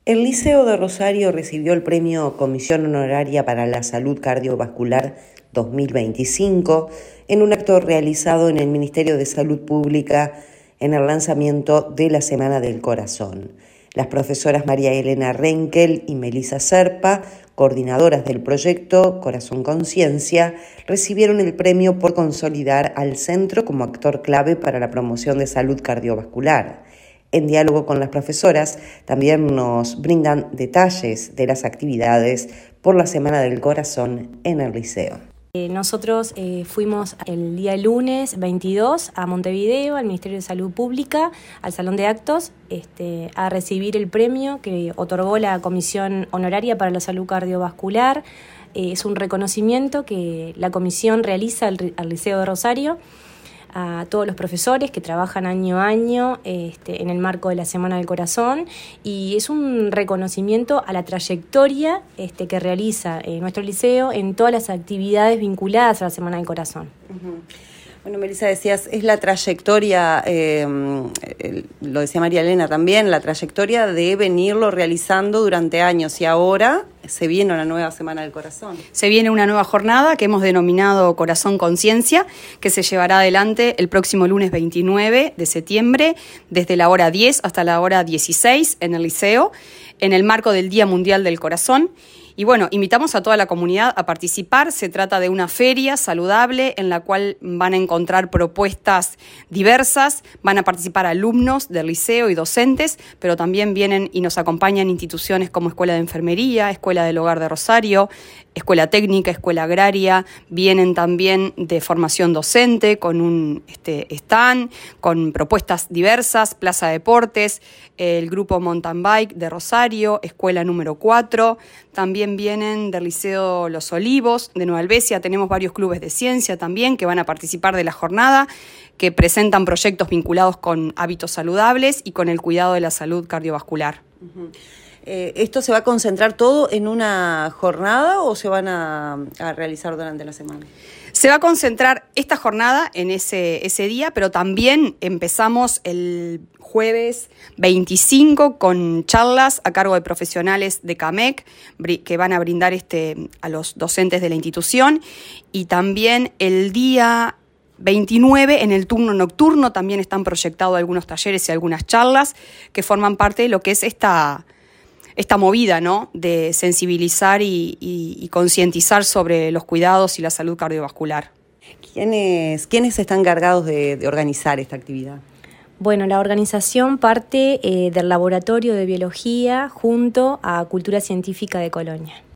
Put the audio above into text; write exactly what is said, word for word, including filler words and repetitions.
El Liceo de Rosario recibió el premio Comisión Honoraria para la Salud Cardiovascular dos mil veinticinco en un acto realizado en el Ministerio de Salud Pública en el lanzamiento de la Semana del Corazón. Las profesoras María Elena Renkel y Melissa Serpa, coordinadoras del proyecto Corazón Conciencia, recibieron el premio por consolidar al centro como actor clave para la promoción de salud cardiovascular. En diálogo con las profesoras, también nos brindan detalles de las actividades por la Semana del Corazón en el Liceo. Nosotros eh, fuimos el día lunes veintidós a Montevideo, al Ministerio de Salud Pública, al Salón de Actos, este, a recibir el premio que otorgó la Comisión Honoraria para la Salud Cardiovascular. Eh, es un reconocimiento que la Comisión realiza al, al Liceo de Rosario, a todos los profesores que trabajan año a año este, en el marco de la Semana del Corazón, y es un reconocimiento a la trayectoria este, que realiza eh, nuestro liceo en todas las actividades vinculadas a la Semana del Corazón. Uh-huh. Bueno, Melissa, decías, es la trayectoria, eh, lo decía María Elena también, la trayectoria de venirlo realizando durante años, y ahora se viene una nueva Semana del Corazón. Se viene una nueva jornada que hemos denominado Corazón Conciencia, que se llevará adelante el próximo lunes veintinueve de septiembre, desde la hora diez hasta la hora dieciséis en el liceo, en el marco del Día Mundial del Corazón. Y bueno, invitamos a toda la comunidad a participar. Se trata de una feria saludable en la cual van a encontrar propuestas diversas, van a participar alumnos del liceo y docentes, pero también vienen y nos acompañan instituciones como Escuela de Enfermería, Escuela del Hogar de Rosario, Escuela Técnica, Escuela Agraria, vienen también de formación docente con un este, stand, con propuestas diversas, Plaza Deportes, el grupo Mountain Bike de Rosario, Escuela número cuatro, también vienen del Liceo Los Olivos de Nueva Helvecia. Tenemos varios clubes de ciencia también que van a participar de la jornada, que presentan proyectos vinculados con hábitos saludables y con el cuidado de la salud cardiovascular. Uh-huh. Eh, ¿Esto se va a concentrar todo en una jornada o se van a, a realizar durante la semana? Se va a concentrar esta jornada en ese, ese día, pero también empezamos el jueves veinticinco con charlas a cargo de profesionales de CAMEC que van a brindar este, a los docentes de la institución, y también el día veintinueve en el turno nocturno también están proyectados algunos talleres y algunas charlas que forman parte de lo que es esta... esta movida, ¿no?, de sensibilizar y, y, y concientizar sobre los cuidados y la salud cardiovascular. ¿Quiénes, quiénes están encargados de, de organizar esta actividad? Bueno, la organización parte eh, del Laboratorio de Biología junto a Cultura Científica de Colonia.